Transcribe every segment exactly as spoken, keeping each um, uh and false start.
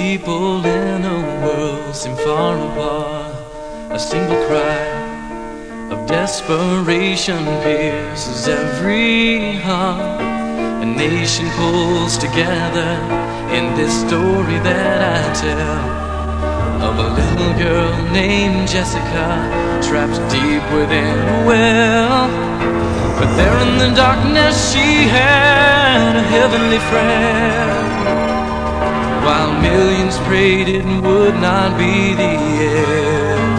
people in a world seem far apart. A single cry of desperation pierces every heart. A nation pulls together in this story that I tell, of a little girl named Jessica, trapped deep within a well. But there in the darkness she had a heavenly friend, while millions prayed it would not be the end.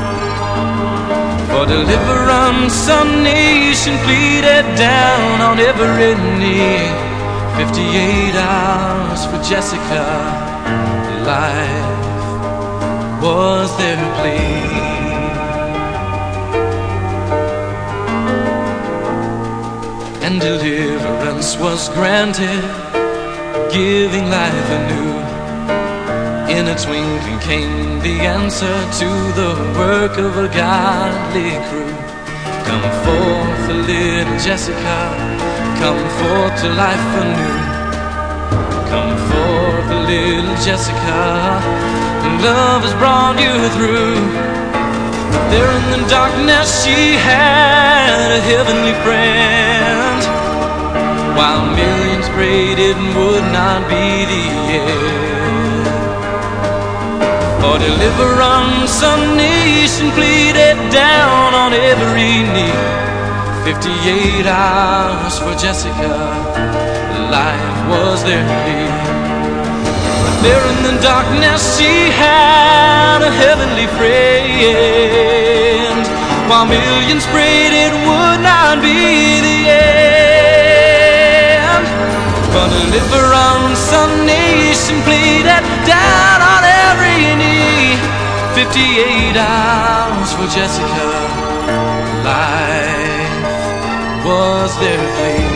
For deliverance a nation pleaded down on every knee. Fifty-eight hours for Jessica, life was their plea. And deliverance was granted, giving life anew. In a twinkling came the answer to the work of a godly crew. Come forth, little Jessica, come forth to life anew. Come forth, little Jessica, love has brought you through. There in the darkness she had a heavenly friend, while millions prayed it would not be the end. For deliverance a nation pleaded down on every knee. Fifty-eight hours for Jessica, life was their plea. But there in the darkness she had a heavenly friend, while millions prayed it would not be the end. For deliverance a nation pleaded down on every knee. Fifty-eight hours for Jessica, life was their plea.